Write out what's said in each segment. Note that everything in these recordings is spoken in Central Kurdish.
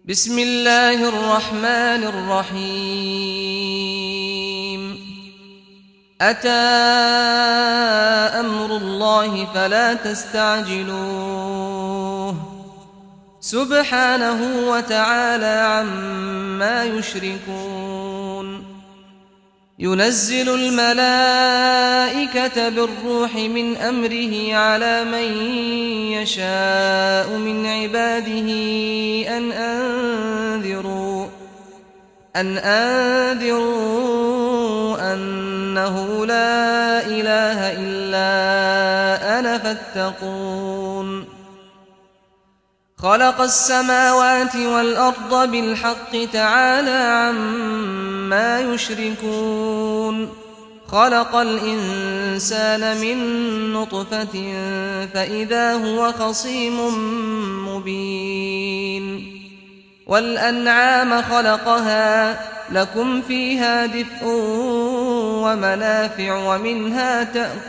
بسم الله الرحمن الرحيم أتى أمر الله فلا تستعجلوه سبحانه وتعالى عما يشركون ينزل الملائكة بالروح من أمره على من يشاء من عباده أن أنذروا أنه لا إله إلا أنا فاتقون خلق السماوات والأرض بالحق تعالى عما يشركون خلق الإنسان من نطفة فإذا هو خصيم مبين والأنعام خلقها لكم فيها دفء ومنافع ومنها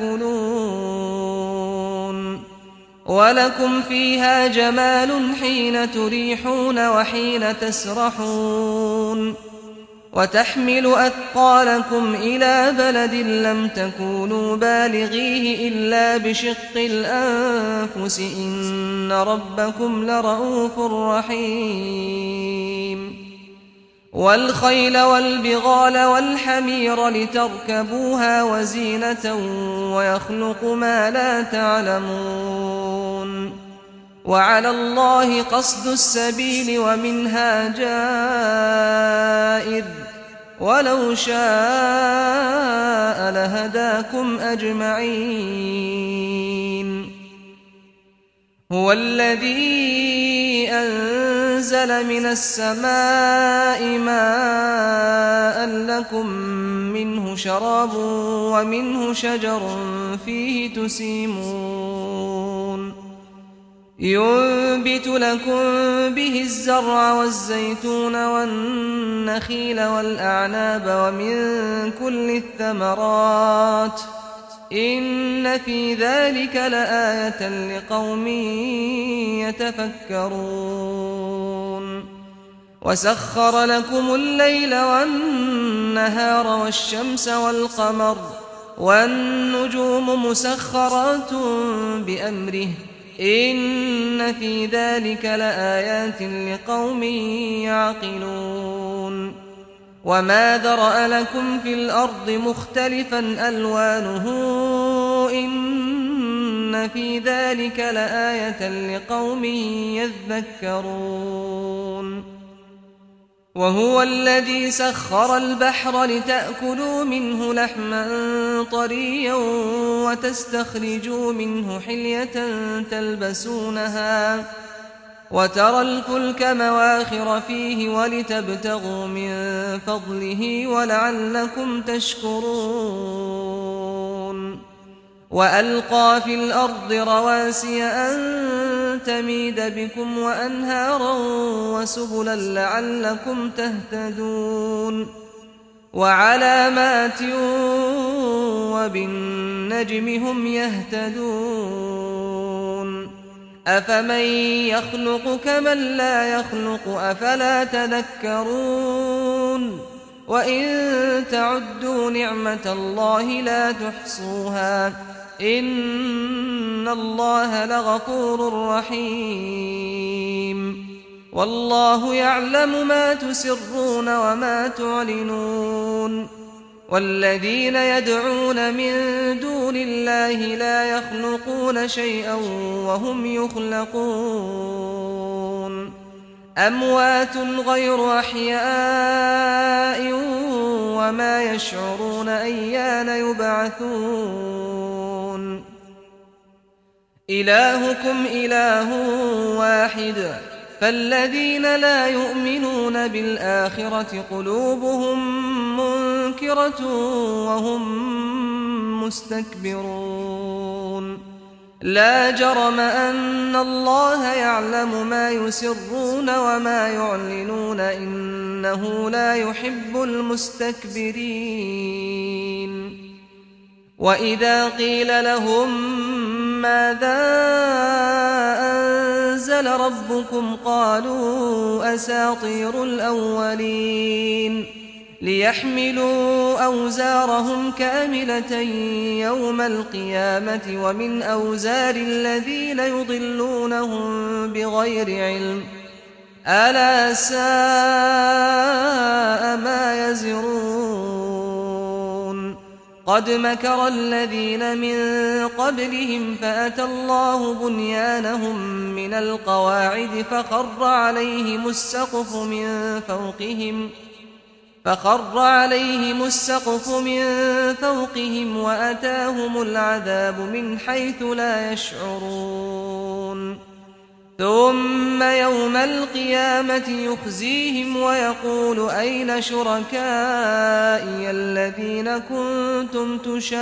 تأكلون ولكم فيها جمال حين تريحون وحين تسرحون وتحمل أثقالكم إلى بلد لم تكونوا بالغيه إلا بشق الأنفس إن ربكم لرؤوف رحيم والخيل والبغال والحمير لتركبوها وزينة ويخلق ما لا تعلمون وعلى الله قصد السبيل ومنها جائر ولو شاء لهداكم أجمعين هو الذي أنزل من السماء ماء لكم منه شراب ومنه شجر فيه تسيمون ينبت لكم به الزرع والزيتون والنخيل والأعناب ومن كل الثمرات إن في ذلك لآية لقوم يتفكرون وسخر لكم الليل والنهار والشمس والقمر والنجوم مسخرات بأمره إن في ذلك لآيات لقوم يعقلون وما ذرأ لكم في الأرض مختلفا ألوانه إن في ذلك لآية لقوم يذكرون وهو الذي سخر البحر لتأكلوا منه لحما طريا وتستخرجوا منه حلية تلبسونها وترى الفلك مواخر فيه ولتبتغوا من فضله ولعلكم تشكرون وألقى في الأرض رواسي أن تميد بكم وأنهارا وسبلا لعلكم تهتدون وعلامات وبالنجم هم يهتدون أفمن يخلق كمن لا يخلق أفلا تذكرون وإن تعدوا نعمة الله لا تحصوها إن الله لغفور رحيم والله يعلم ما تسرون وما تعلنون والذين يدعون من دون الله لا يخلقون شيئا وهم يخلقون أموات غير أحياء وما يشعرون أيان يبعثون إلهكم إله واحد فالذين لا يؤمنون بالآخرة قلوبهم منكرة وهم مستكبرون لا جرم أن الله يعلم ما يسرون وما يعلنون إنه لا يحب المستكبرين وإذا قيل لهم ماذا أنزل أنزل ربكم قالوا أساطير الأولين ليحملوا أوزارهم كاملة يوم القيامة ومن أوزار الذين يضلونهم بغير علم ألا ساء ما يزرون قد مكر الذين من قبلهم فأتى الله بنيانهم من القواعد فخر عليهم السقف من فوقهم وأتاهم العذاب من حيث لا يشعرون ثم يوم القيامة يخزيهم ويقول أين شركائي الذين كنتم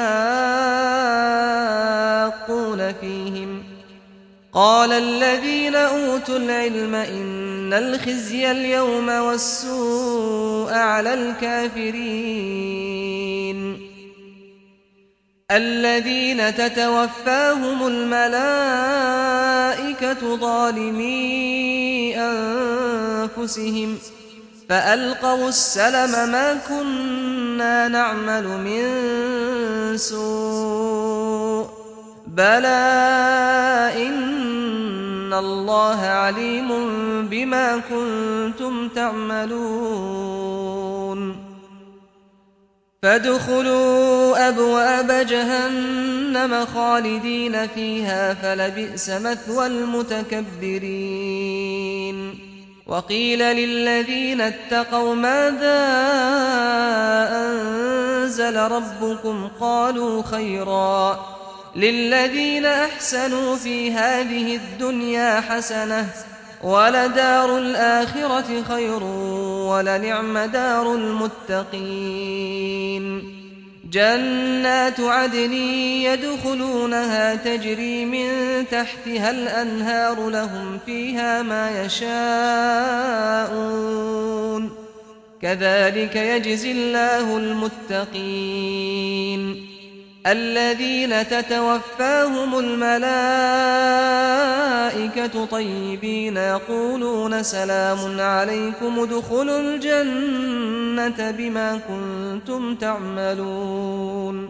تشاقون فيهم قال الذين أوتوا العلم إن الخزي اليوم والسوء على الكافرين الذين تتوفاهم الملائكة ظالمي أنفسهم فألقوا السلم ما كنا نعمل من سوء بلى إن الله عليم بما كنتم تعملون فادخلوا أبواب جهنم خالدين فيها فلبئس مثوى المتكبرين وقيل للذين اتقوا ماذا أنزل ربكم قالوا خيرا للذين أحسنوا في هذه الدنيا حسنة ولدار الآخرة خير ولنعم دار المتقين جنات عدن يدخلونها تجري من تحتها الأنهار لهم فيها ما يشاءون كذلك يجزي الله المتقين الذين تتوفاهم الملائكة طيبين يقولون سلام عليكم ادخلوا الجنة بما كنتم تعملون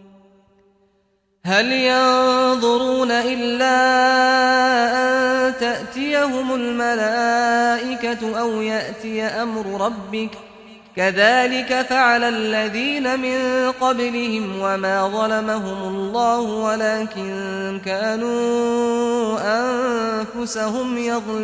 هل ينظرون إلا أن تأتيهم الملائكة أو يأتي أمر ربك كذلك فعل الذين من قبلهم وما ظلمهم الله ولكن كانوا أنفسهم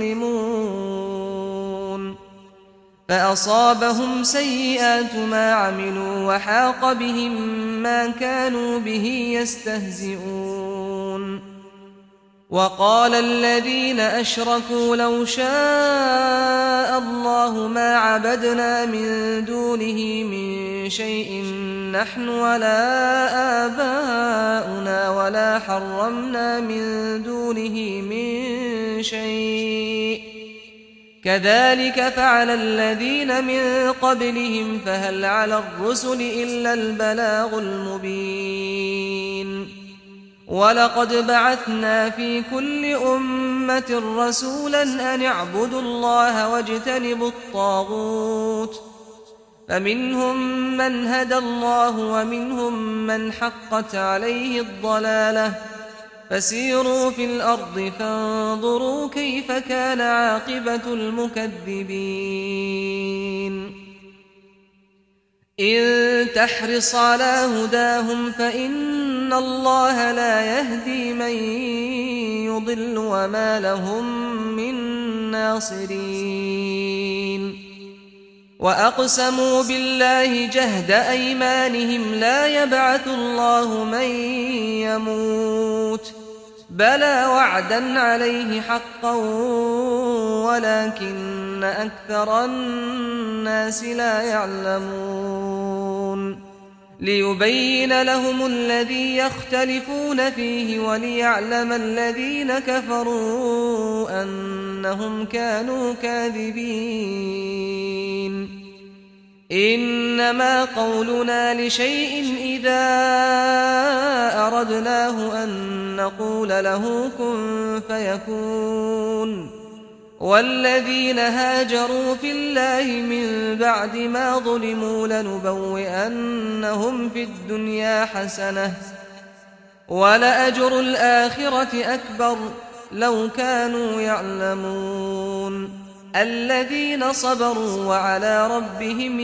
يظلمون فأصابهم سيئات ما عملوا وحاق بهم ما كانوا به يستهزئون وقال الذين أشركوا لو شاء الله ما عبدنا من دونه من شيء نحن ولا آباؤنا ولا حرمنا من دونه من شيء كذلك فعل الذين من قبلهم فهل على الرسل إلا البلاغ المبين ولقد بعثنا في كل أمة رسولا أن اعبدوا الله واجتنبوا الطاغوت فمنهم من هدى الله ومنهم من حقت عليه الضلالة فسيروا في الأرض فانظروا كيف كان عاقبة المكذبين إن تحرص على هداهم فإن الله لا يهدي من يضل وما لهم من ناصرين وأقسموا بالله جهد أيمانهم لا يبعث الله من يموت بلى وعدا عليه حقا ولكن أكثر الناس لا يعلمون ليبين لهم الذي يختلفون فيه وليعلم الذين كفروا أنهم كانوا كاذبين إنما قولنا لشيء إذا أردناه أن نقول له كن فيكون. والذين هاجروا في الله من بعد ما ظلموا لنبوئنهم في الدنيا حسنة ولأجر الآخرة أكبر لو كانوا يعلمون. الذين صبروا وعلى ربهم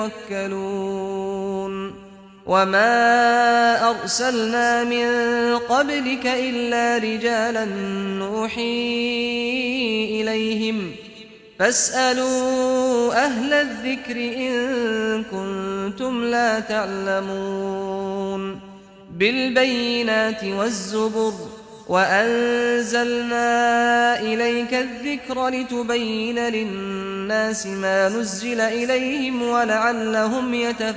يتوكلون. وما أرسلنا من قبلك إلا رجالا نوحي إليهم فاسألوا أهل الذكر إن كنتم لا تعلمون. بالبينات والزبر وأنزلنا إليك الذكر لتبين للناس ما نزل إليهم ولعلهم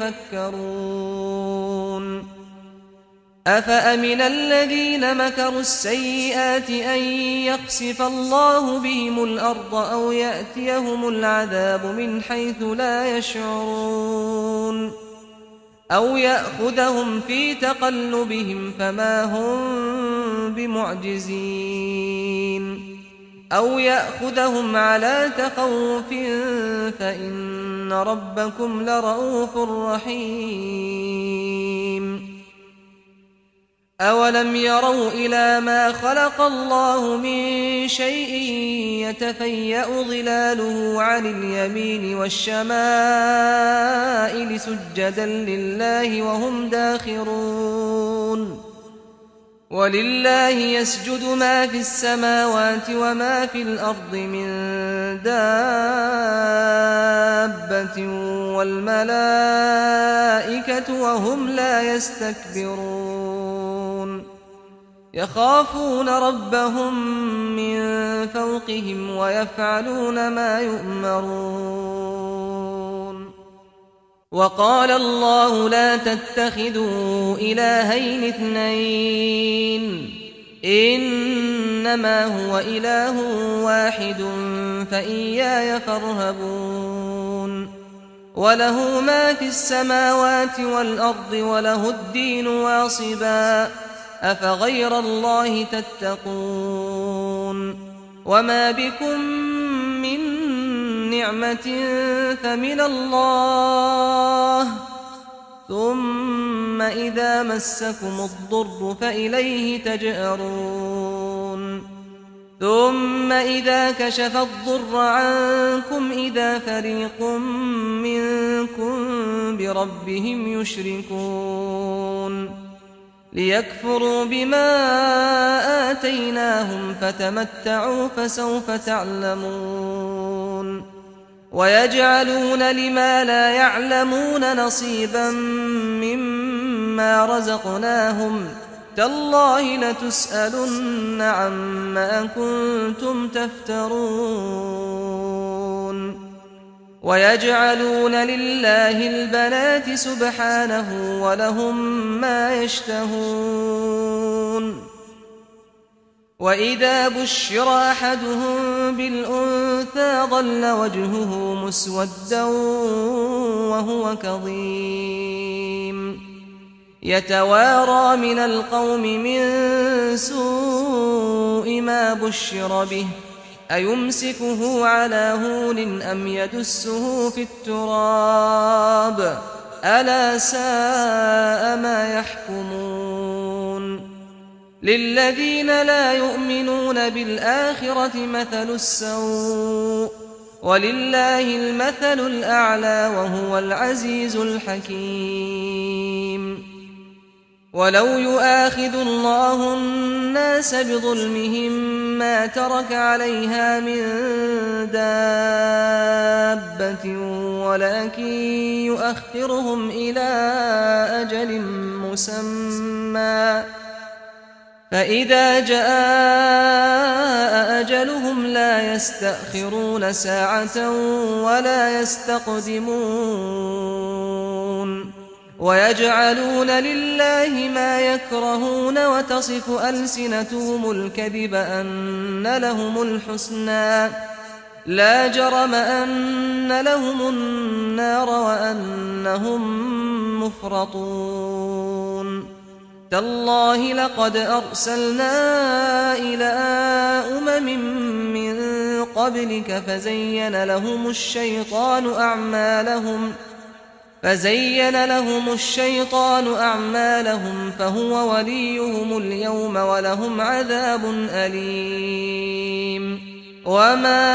يتفكرون. أفأمن الذين مكروا السيئات أن يخسف الله بهم الأرض أو يأتيهم العذاب من حيث لا يشعرون أو يأخذهم في تقلبهم فما هم بمعجزين أو يأخذهم على تخوف فإن ربكم لرؤوف رحيم. أولم يروا إلى ما خلق الله من شيء يتفيأ ظلاله عن اليمين والشمائل سجدا لله وهم داخرون. ولله يسجد ما في السماوات وما في الأرض من دابة والملائكة وهم لا يستكبرون. يخافون ربهم من فوقهم ويفعلون ما يؤمرون. وقال الله لا تتخذوا إلهين اثنين إنما هو إله واحد فإياي فارهبون. وله ما في السماوات والأرض وله الدين واصبا أفغير الله تتقون. وما بكم من نعمة فمن الله ثم إذا مسكم الضر فإليه تجأرون. ثم إذا كشف الضر عنكم إذا فريق منكم بربهم يشركون. ليكفروا بما آتيناهم فتمتعوا فسوف تعلمون. ويجعلون لما لا يعلمون نصيبا مما رزقناهم تالله لتسألن عما كنتم تفترون. ويجعلون لله البنات سبحانه ولهم ما يشتهون. وإذا بشر أحدهم بالأنثى ظل وجهه مسودا وهو كظيم يتوارى من القوم من سوء ما بشر به أيمسكه على هون أم يدسه في التراب ألا ساء ما يحكمون. للذين لا يؤمنون بالآخرة مثل السوء ولله المثل الأعلى وهو العزيز الحكيم. ولو يؤاخذ الله الناس بظلمهم ما ترك عليها من دابة ولكن يؤخرهم إلى أجل مسمى فإذا جاء أجلهم لا يستأخرون ساعة ولا يستقدمون. ويجعلون لله ما يكرهون وتصف ألسنتهم الكذب أن لهم الحسنى لا جرم أن لهم النار وأنهم مفرطون. تالله لقد أرسلنا إلى من قبلك فزين لهم الشيطان أعمالهم فهو وليهم اليوم ولهم عذاب أليم وما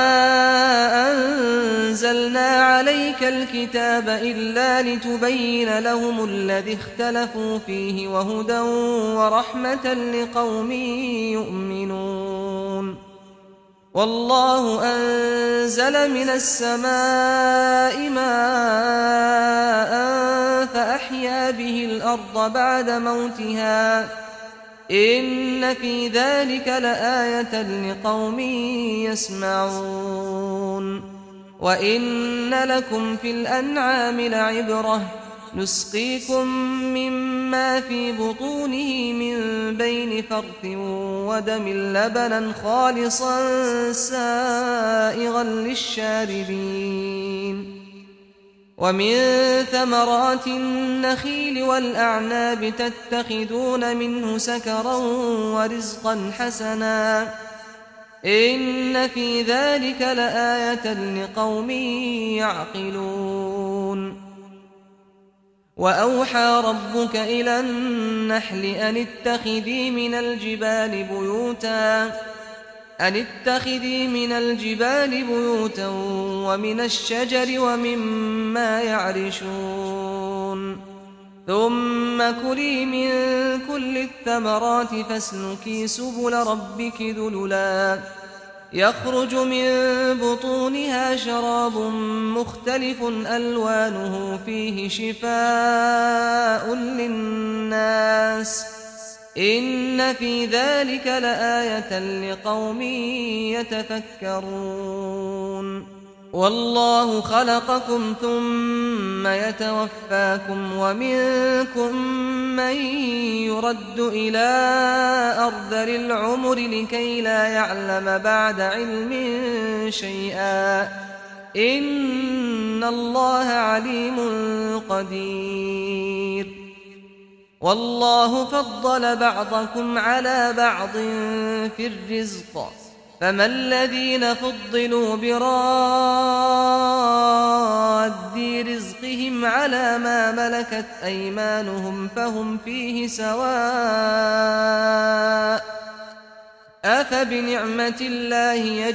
أنزلنا عليك الكتاب إلا لتبين لهم الذي اختلفوا فيه وهدى ورحمة لقوم يؤمنون والله أنزل من السماء ماء فأحيا به الأرض بعد موتها إن في ذلك لآية لقوم يسمعون وإن لكم في الأنعام لعبرة نسقيكم مما في بطونه من بين فرث ودم لبنا خالصا سائغا للشاربين ومن ثمرات النخيل والأعناب تتخذون منه سكرا ورزقا حسنا إن في ذلك لآية لقوم يعقلون وأوحى ربك إلى النحل أن اتخذي من الجبال بيوتا ومن الشجر ومما يعرشون ثم كلي من كل الثمرات فاسلكي سبل ربك ذللا يخرج من بطونها شراب مختلف ألوانه فيه شفاء للناس إن في ذلك لآية لقوم يتفكرون والله خلقكم ثم يتوفاكم ومنكم من يرد إلى أرذل العمر لكي لا يعلم بعد علم شيئا إن الله عليم قدير والله فضل بعضكم على بعض في الرزق فما الذين فضلوا براد رزقهم على ما ملكت أيمانهم فهم فيه سواء أفبنعمة الله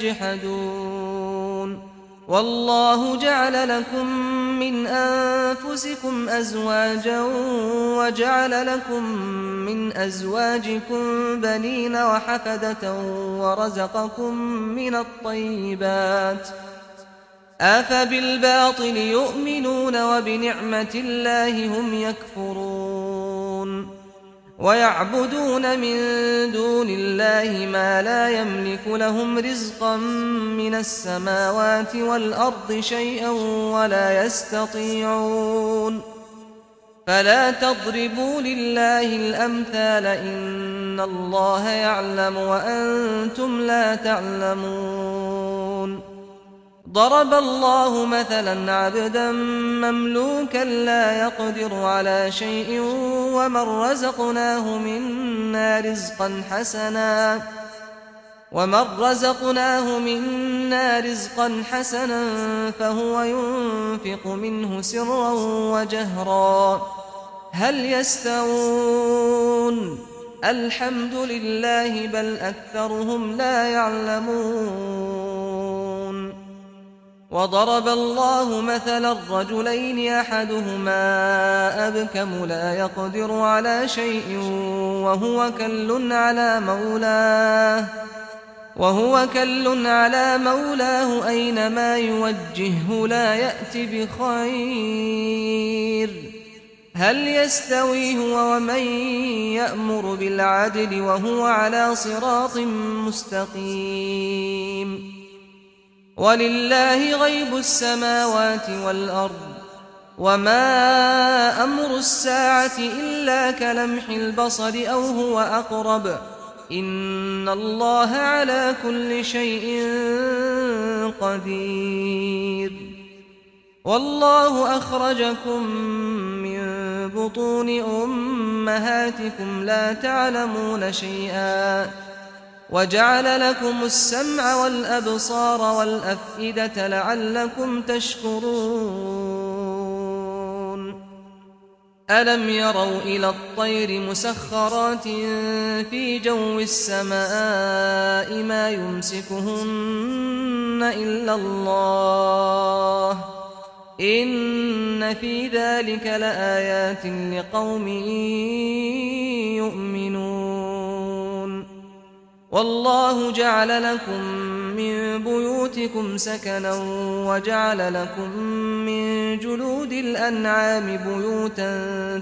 يجحدون والله جعل لكم من أنفسكم أزواجا وجعل لكم من أزواجكم بنين وحفدة ورزقكم من الطيبات أفبالباطل يؤمنون وبنعمة الله هم يكفرون ويعبدون من دون الله ما لا يملك لهم رزقا من السماوات والأرض شيئا ولا يستطيعون فلا تضربوا لله الأمثال إن الله يعلم وأنتم لا تعلمون ضرب الله مثلا عبدا مملوكا لا يقدر على شيء ومن رزقناه منا رزقا حسنا فهو ينفق منه سرا وجهرا هل يستوون الحمد لله بل أكثرهم لا يعلمون وضرب الله مثلا الرجلين أحدهما أبكم لا يقدر على شيء وهو كل على مولاه أينما يوجهه لا يأتي بخير هل يستوي هو ومن يأمر بالعدل وهو على صراط مستقيم ولله غيب السماوات والأرض وما أمر الساعة إلا كلمح البصر أو هو أقرب إن الله على كل شيء قدير والله أخرجكم من بطون أمهاتكم لا تعلمون شيئا وجعل لكم السمع والأبصار والأفئدة لعلكم تشكرون ألم يروا إلى الطير مسخرات في جو السماء ما يمسكهن إلا الله إن في ذلك لآيات لقوم يؤمنون والله جعل لكم من بيوتكم سكنا وجعل لكم من جلود الأنعام بيوتا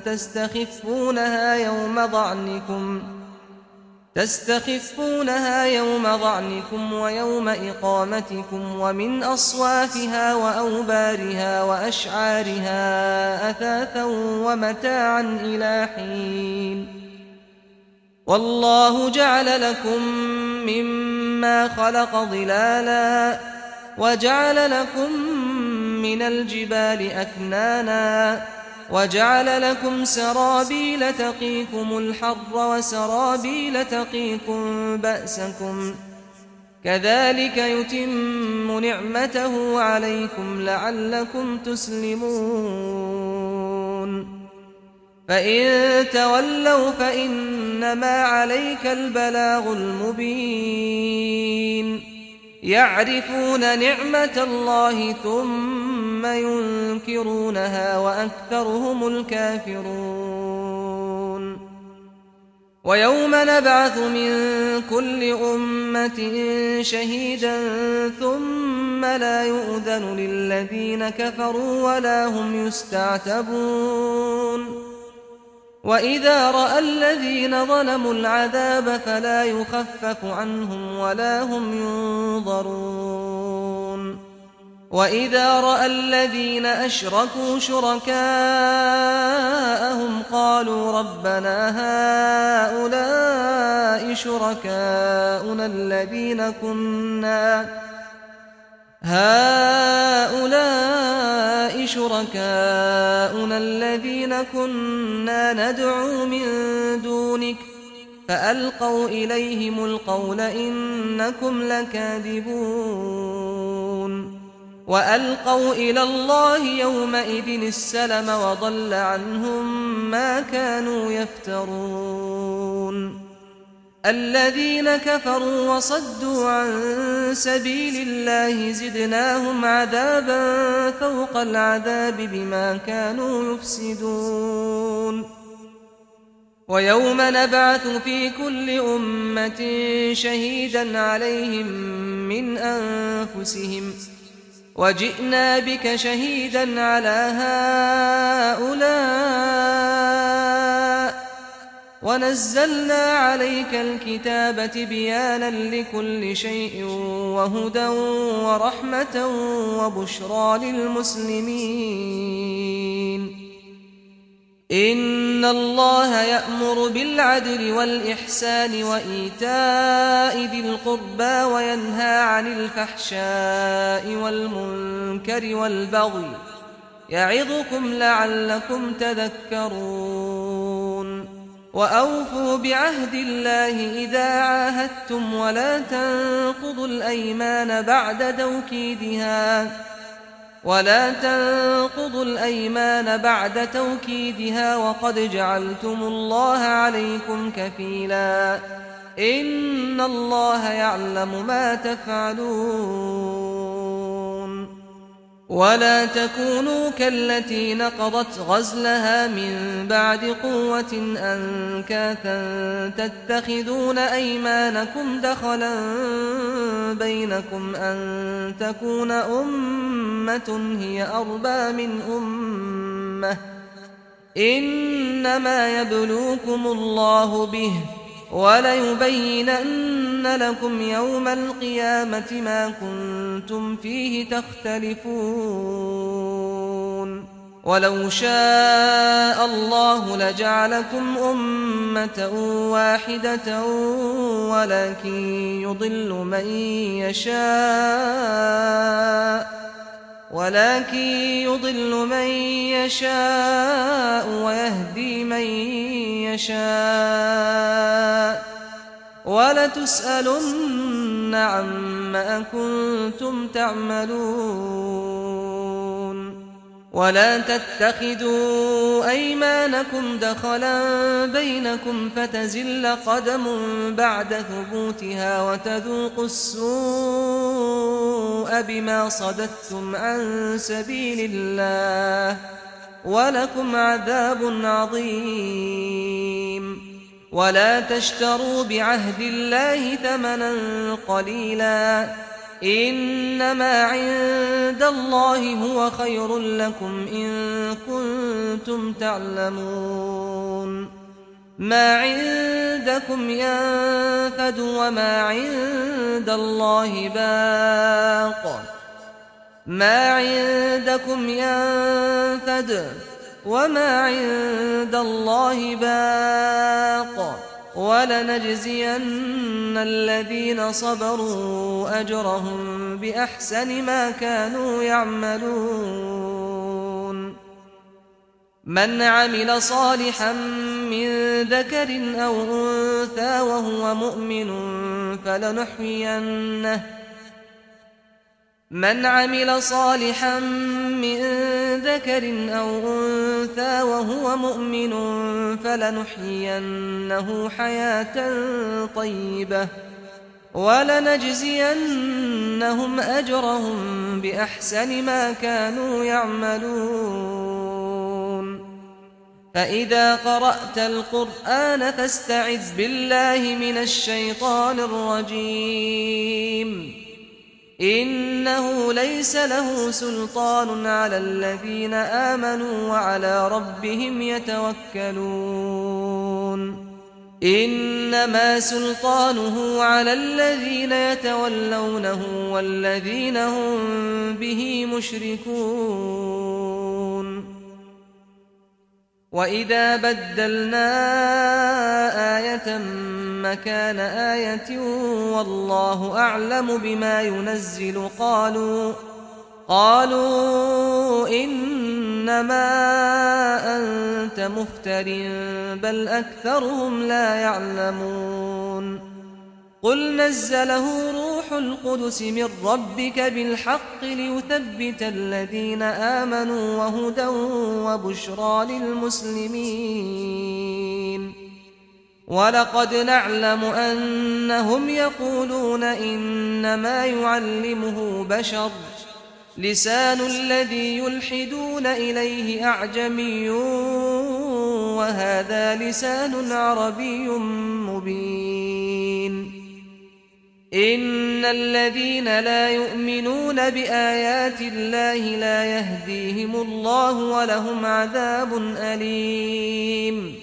تستخفونها يوم ضعنكم ويوم إقامتكم ومن أصوافها وأوبارها وأشعارها أثاثا ومتاعا إلى حين والله جعل لكم مما خلق ظلالا وجعل لكم من الجبال أكنانا وجعل لكم سرابيل تقيكم الحر وسرابيل تقيكم بأسكم كذلك يتم نعمته عليكم لعلكم تسلمون فإن تولوا فإنما عليك البلاغ المبين يعرفون نعمة الله ثم ينكرونها وأكثرهم الكافرون ويوم نبعث من كل أمة شهيدا ثم لا يؤذن للذين كفروا ولا هم يستعتبون وإذا رأى الذين ظلموا العذاب فلا يخفف عنهم ولا هم ينظرون وإذا رأى الذين أشركوا شركاءهم قالوا ربنا هؤلاء شركاؤنا الذين كنا ندعو من دونك فألقوا إليهم القول إنكم لكاذبون وألقوا إلى الله يومئذ السلم وضل عنهم ما كانوا يفترون الذين كفروا وصدوا عن سبيل الله زدناهم عذابا فوق العذاب بما كانوا يفسدون ويوم نبعث في كل أمة شهيدا عليهم من أنفسهم وجئنا بك شهيدا على هؤلاء ونزلنا عليك الكتاب تبيانا لكل شيء وهدى ورحمة وبشرى للمسلمين إن الله يأمر بالعدل والإحسان وإيتاء ذي القربى وينهى عن الفحشاء والمنكر والبغي يعظكم لعلكم تذكرون وأوفوا بعهد الله إذا عاهدتم ولا تنقضوا الأيمان بعد توكيدها وقد جعلتم الله عليكم كفيلا إن الله يعلم ما تفعلون ولا تكونوا كالتي نقضت غزلها من بعد قوة أنكاثا تتخذون أيمانكم دخلا بينكم أن تكون أمة هي أربى من أمة إنما يبلوكم الله به وليبينن لكم يوم القيامة ما كنتم فيه تختلفون ولو شاء الله لجعلكم أمة واحدة ولكن يضل من يشاء ولكن يضل من يشاء ويهدي من يشاء ولتسألن عما كنتم تعملون ولا تتخذوا أيمانكم دخلا بينكم فتزل قدم بعد ثبوتها وتذوقوا السوء بما صددتم عن سبيل الله ولكم عذاب عظيم ولا تشتروا بعهد الله ثمنا قليلا إنما عند الله هو خير لكم إن كنتم تعلمون ما عندكم ينفد وما عند الله باق ما عندكم ينفد وما عند الله باق ولنجزين الذين صبروا أجرهم بأحسن ما كانوا يعملون من عمل صالحا من ذكر أو أنثى وهو مؤمن فلنحيينه حياة طيبة ولنجزينهم أجرهم بأحسن ما كانوا يعملون فإذا قرأت القرآن فاستعذ بالله من الشيطان الرجيم إنه ليس له سلطان على الذين آمنوا وعلى ربهم يتوكلون إنما سلطانه على الذين يتولونه والذين هم به مشركون وإذا بدلنا آية مكان آية والله أعلم بما ينزل قالوا إنما أنت مفتر بل أكثرهم لا يعلمون قل نزله روح القدس من ربك بالحق ليثبت الذين آمنوا وهدى وبشرى للمسلمين ولقد نعلم أنهم يقولون إنما يعلمه بشر لسان الذي يلحدون إليه أعجمي وهذا لسان عربي مبين إن الذين لا يؤمنون بآيات الله لا يهديهم الله ولهم عذاب أليم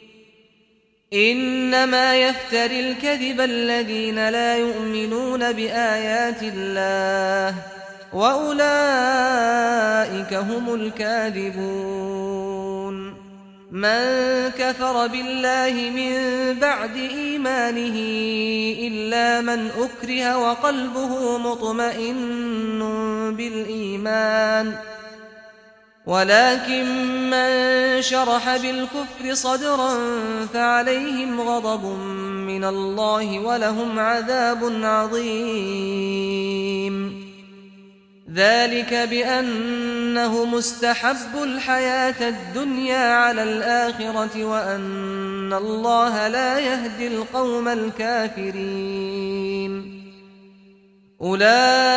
إنما يفتري الكذب الذين لا يؤمنون بآيات الله وأولئك هم الكاذبون من كفر بالله من بعد إيمانه إلا من أكره وقلبه مطمئن بالإيمان ولكن من شرح بالكفر صدرا فعليهم غضب من الله ولهم عذاب عظيم ذلك بأنه مستحب الحياة الدنيا على الآخرة وأن الله لا يهدي القوم الكافرين أولئك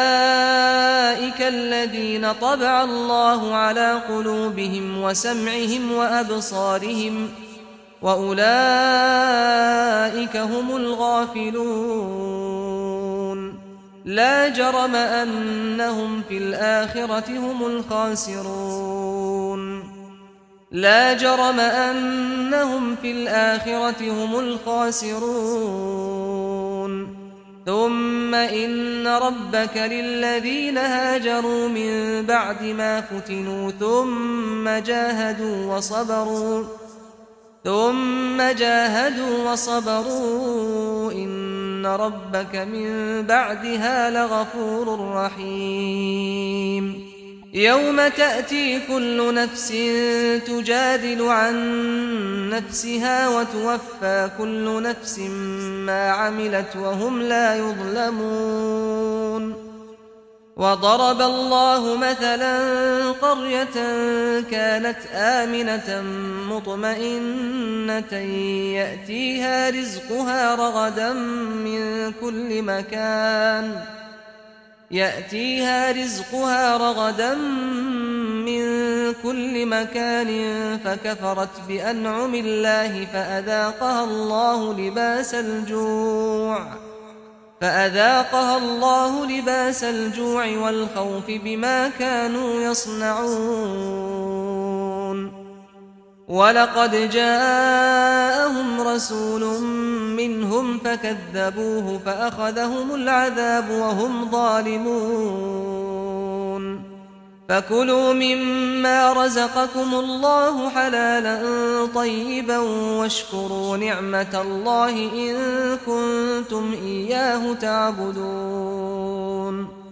الذين طبع الله على قلوبهم وسمعهم وأبصارهم وأولئك هم الغافلون لا جرم أنهم في الآخرة هم الخاسرون لا جرم أنهم في الآخرة هم الخاسرون ثم إن ربك للذين هاجروا من بعد ما فتنوا ثم جاهدوا وصبروا إن ربك من بعدها لغفور رحيم يوم تأتي كل نفس تجادل عن نفسها وتوفى كل نفس ما عملت وهم لا يظلمون وضرب الله مثلا قرية كانت آمنة مطمئنة يأتيها رزقها رغدا من كل مكان فكفرت بأنعم الله فأذاقها الله لباس الجوع والخوف بما كانوا يصنعون ولقد جاءهم رسول منهم فكذبوه فأخذهم العذاب وهم ظالمون فكلوا مما رزقكم الله حلالا طيبا واشكروا نعمة الله إن كنتم إياه تعبدون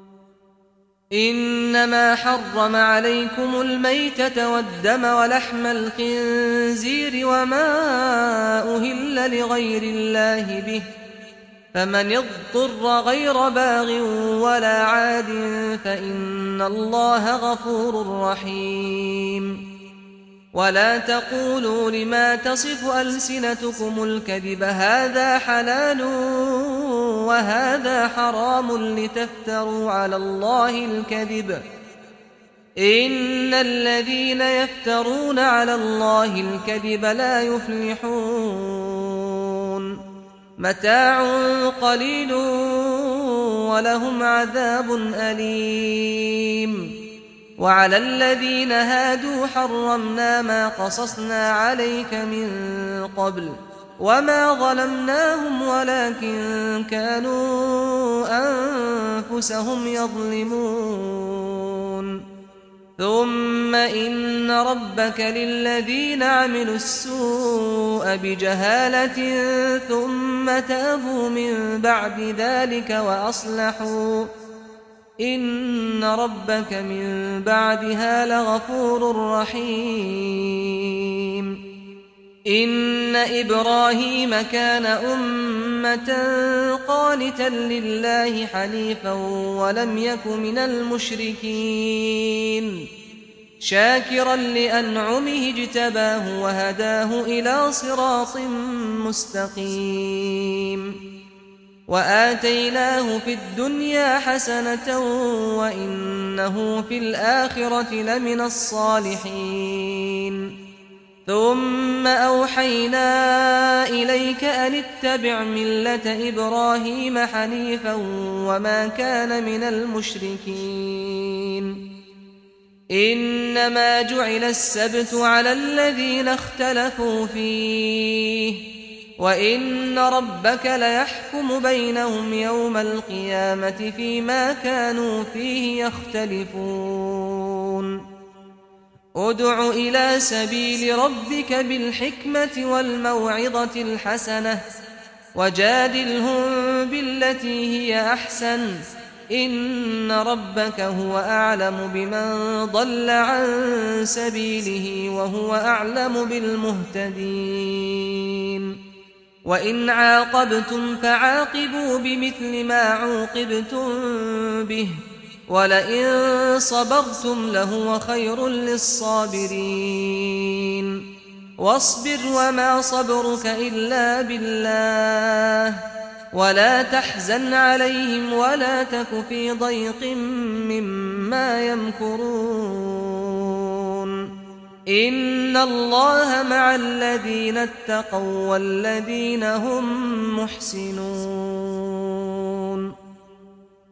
إنما حرم عليكم الميتة والدم ولحم الخنزير وما أهل لغير الله به فمن اضطر غير باغ ولا عاد فإن الله غفور رحيم ولا تقولوا لما تصف ألسنتكم الكذب هذا حلال وهذا حرام لتفتروا على الله الكذب إن الذين يفترون على الله الكذب لا يفلحون متاع قليل ولهم عذاب أليم وعلى الذين هادوا حرمنا ما قصصنا عليك من قبل وما ظلمناهم ولكن كانوا أنفسهم يظلمون ثم إن ربك للذين عملوا السوء بجهالة ثم تابوا من بعد ذلك وأصلحوا إن ربك من بعدها لغفور رحيم إن إبراهيم كان أمة قانتا لله حنيفا ولم يك من المشركين شاكرا لأنعمه اجتباه وهداه إلى صراط مستقيم وآتيناه في الدنيا حسنة وإنه في الآخرة لمن الصالحين ثم أوحينا إليك أن اتبع ملة إبراهيم حنيفا وما كان من المشركين إنما جعل السبت على الذين اختلفوا فيه وإن ربك ليحكم بينهم يوم القيامة فيما كانوا فيه يختلفون ادع إلى سبيل ربك بالحكمة والموعظة الحسنة وجادلهم بالتي هي أحسن إن ربك هو أعلم بمن ضل عن سبيله وهو أعلم بالمهتدين وإن عاقبتم فعاقبوا بمثل ما عوقبتم به ولئن صبرتم لهو خير للصابرين واصبر وما صبرك إلا بالله ولا تحزن عليهم ولا تك في ضيق مما يمكرون إن الله مع الذين اتقوا والذين هم محسنون